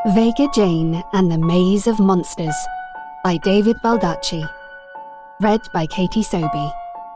Vega Jane and the Maze of Monsters by David Baldacci. Read by Katie Sobey.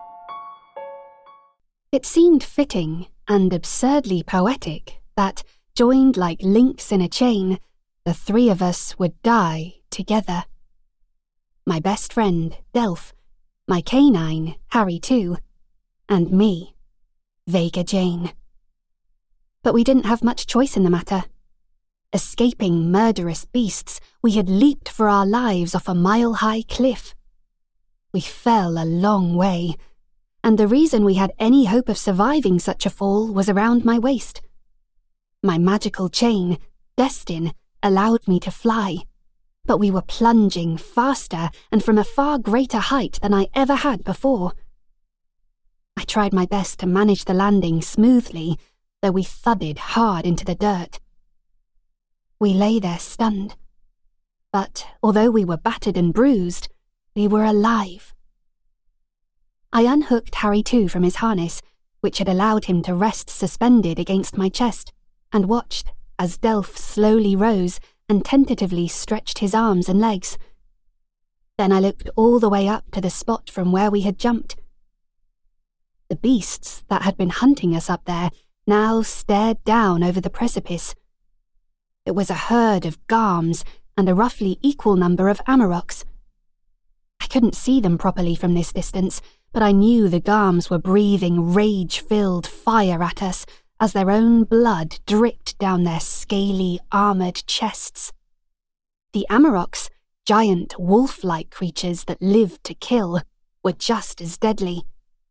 It seemed fitting and absurdly poetic that, joined like links in a chain, the three of us would die together. My best friend, Delph, my canine, Harry too, and me, Vega Jane. But we didn't have much choice in the matter. Escaping murderous beasts, we had leaped for our lives off a mile-high cliff. We fell a long way, and the reason we had any hope of surviving such a fall was around my waist. My magical chain, Destin, allowed me to fly, but we were plunging faster and from a far greater height than I ever had before. I tried my best to manage the landing smoothly, though we thudded hard into the dirt. We lay there stunned, but although we were battered and bruised, we were alive. I unhooked Harry too from his harness, which had allowed him to rest suspended against my chest, and watched as Delph slowly rose and tentatively stretched his arms and legs. Then I looked all the way up to the spot from where we had jumped. The beasts that had been hunting us up there now stared down over the precipice. It was a herd of Garms and a roughly equal number of Amaroks. I couldn't see them properly from this distance, but I knew the Garms were breathing rage-filled fire at us as their own blood dripped down their scaly, armoured chests. The Amaroks, giant wolf-like creatures that lived to kill, were just as deadly.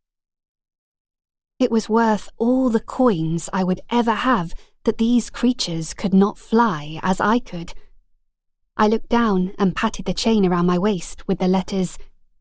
It was worth all the coins I would ever have that these creatures could not fly as I could. I looked down and patted the chain around my waist with the letters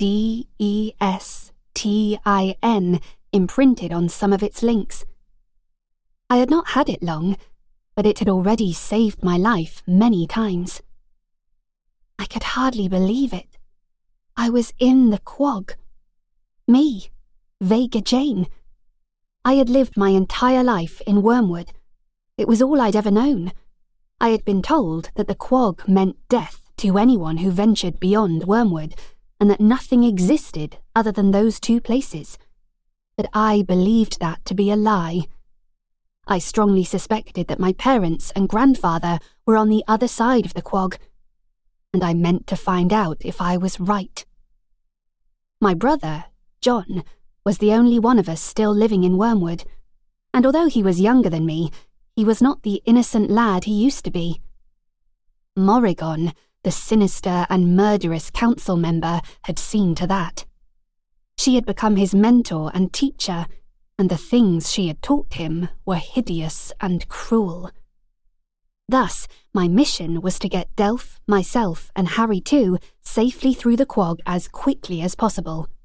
DESTIN imprinted on some of its links. I had not had it long, but it had already saved my life many times. I could hardly believe it. I was in the quag. Me, Vega Jane. I had lived my entire life in Wormwood. It was all I'd ever known. I had been told that the quag meant death to anyone who ventured beyond Wormwood, and that nothing existed other than those two places. But I believed that to be a lie. I strongly suspected that my parents and grandfather were on the other side of the quag, and I meant to find out if I was right. My brother, John, was the only one of us still living in Wormwood, and although he was younger than me, he was not the innocent lad he used to be. Morrigan, the sinister and murderous council member, had seen to that. She had become his mentor and teacher, and the things she had taught him were hideous and cruel. Thus, my mission was to get Delph, myself, and Harry too safely through the quag as quickly as possible.